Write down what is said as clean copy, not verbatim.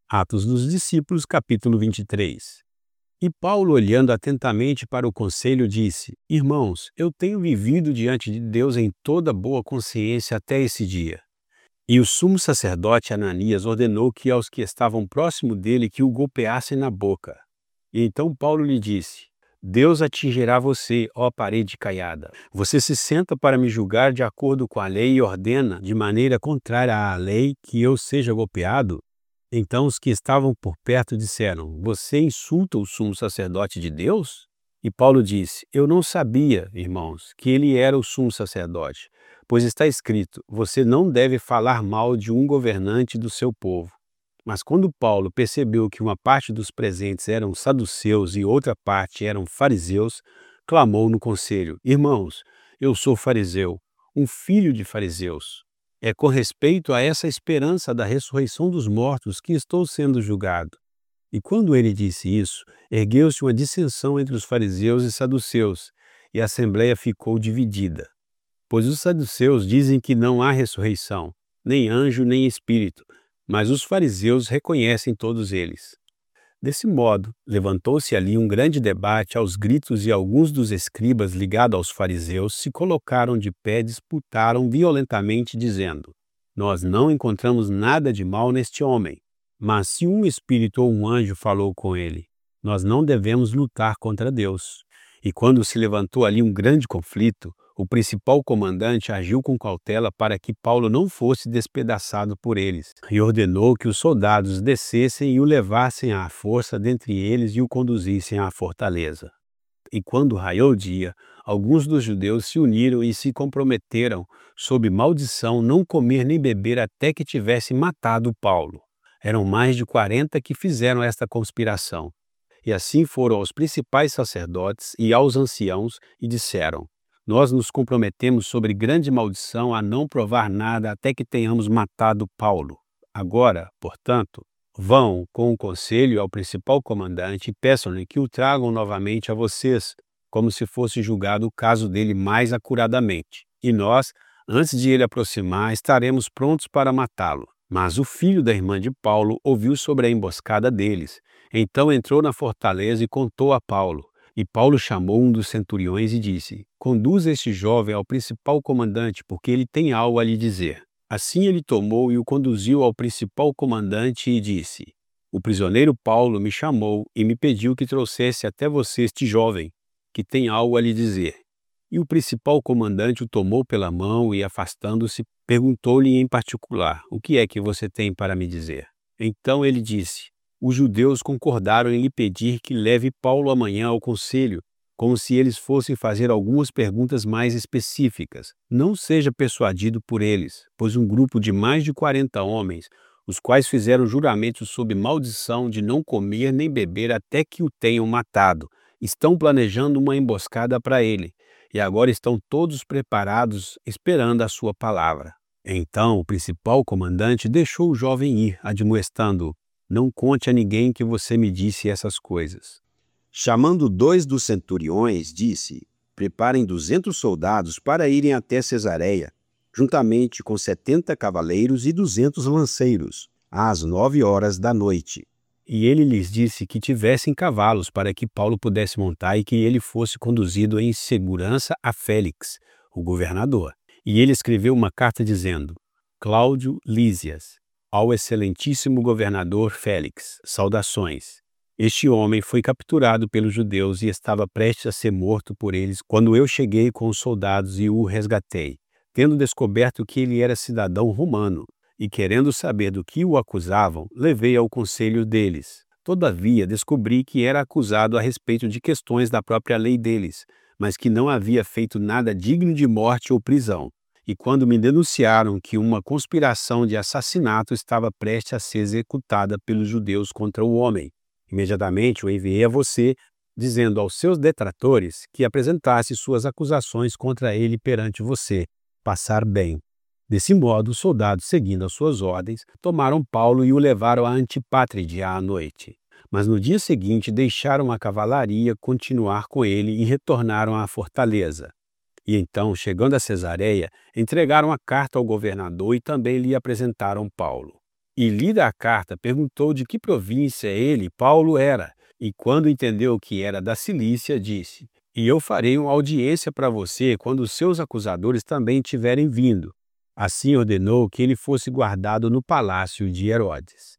Atos dos Discípulos, capítulo 23. E Paulo, olhando atentamente para o conselho, disse: Irmãos, eu tenho vivido diante de Deus em toda boa consciência até esse dia. E o sumo sacerdote Ananias ordenou que aos que estavam próximo dele que o golpeassem na boca. E então Paulo lhe disse: Deus atingirá você, ó parede caiada. Você se senta para me julgar de acordo com a lei e ordena, de maneira contrária à lei, que eu seja golpeado? Então os que estavam por perto disseram: Você insulta o sumo sacerdote de Deus? E Paulo disse: Eu não sabia, irmãos, que ele era o sumo sacerdote, pois está escrito: Você não deve falar mal de um governante do seu povo. Mas quando Paulo percebeu que uma parte dos presentes eram saduceus e outra parte eram fariseus, clamou no conselho: Irmãos, eu sou fariseu, um filho de fariseus. É com respeito a essa esperança da ressurreição dos mortos que estou sendo julgado. E quando ele disse isso, ergueu-se uma dissensão entre os fariseus e saduceus, e a assembleia ficou dividida. Pois os saduceus dizem que não há ressurreição, nem anjo nem espírito, mas os fariseus reconhecem todos eles. Desse modo, levantou-se ali um grande debate aos gritos e alguns dos escribas ligados aos fariseus se colocaram de pé e disputaram violentamente, dizendo: Nós não encontramos nada de mal neste homem, mas se um espírito ou um anjo falou com ele, nós não devemos lutar contra Deus. E quando se levantou ali um grande conflito, o principal comandante agiu com cautela para que Paulo não fosse despedaçado por eles, e ordenou que os soldados descessem e o levassem à força dentre eles e o conduzissem à fortaleza. E quando raiou o dia, alguns dos judeus se uniram e se comprometeram, sob maldição, não comer nem beber até que tivessem matado Paulo. Eram mais de 40 que fizeram esta conspiração. E assim foram aos principais sacerdotes e aos anciãos e disseram: Nós nos comprometemos sobre grande maldição a não provar nada até que tenhamos matado Paulo. Agora, portanto, vão com o conselho ao principal comandante e peçam-lhe que o tragam novamente a vocês, como se fosse julgado o caso dele mais acuradamente. E nós, antes de ele aproximar, estaremos prontos para matá-lo. Mas o filho da irmã de Paulo ouviu sobre a emboscada deles. Então entrou na fortaleza e contou a Paulo. E Paulo chamou um dos centuriões e disse: Conduza este jovem ao principal comandante, porque ele tem algo a lhe dizer. Assim ele tomou e o conduziu ao principal comandante e disse: O prisioneiro Paulo me chamou e me pediu que trouxesse até você este jovem, que tem algo a lhe dizer. E o principal comandante o tomou pela mão e, afastando-se, perguntou-lhe em particular: O que é que você tem para me dizer? Então ele disse: Os judeus concordaram em lhe pedir que leve Paulo amanhã ao conselho, como se eles fossem fazer algumas perguntas mais específicas. Não seja persuadido por eles, pois um grupo de mais de 40 homens, os quais fizeram juramento sob maldição de não comer nem beber até que o tenham matado, estão planejando uma emboscada para ele, e agora estão todos preparados, esperando a sua palavra. Então o principal comandante deixou o jovem ir, admoestando-o: Não conte a ninguém que você me disse essas coisas. Chamando 2 dos centuriões, disse: Preparem 200 soldados para irem até Cesareia, juntamente com 70 cavaleiros e 200 lanceiros, às 9 horas da noite. E ele lhes disse que tivessem cavalos para que Paulo pudesse montar e que ele fosse conduzido em segurança a Félix, o governador. E ele escreveu uma carta dizendo: Cláudio Lísias, ao excelentíssimo governador Félix, saudações. Este homem foi capturado pelos judeus e estava prestes a ser morto por eles quando eu cheguei com os soldados e o resgatei, tendo descoberto que ele era cidadão romano. E querendo saber do que o acusavam, levei ao conselho deles. Todavia, descobri que era acusado a respeito de questões da própria lei deles, mas que não havia feito nada digno de morte ou prisão. E quando me denunciaram que uma conspiração de assassinato estava prestes a ser executada pelos judeus contra o homem, imediatamente o enviei a você, dizendo aos seus detratores que apresentasse suas acusações contra ele perante você, passar bem. Desse modo, os soldados, seguindo as suas ordens, tomaram Paulo e o levaram a Antipátride à noite. Mas no dia seguinte deixaram a cavalaria continuar com ele e retornaram à fortaleza. E então, chegando a Cesareia, entregaram a carta ao governador e também lhe apresentaram Paulo. E lida a carta, perguntou de que província ele, Paulo, era. E quando entendeu que era da Cilícia, disse: E eu farei uma audiência para você quando os seus acusadores também tiverem vindo. Assim ordenou que ele fosse guardado no palácio de Herodes.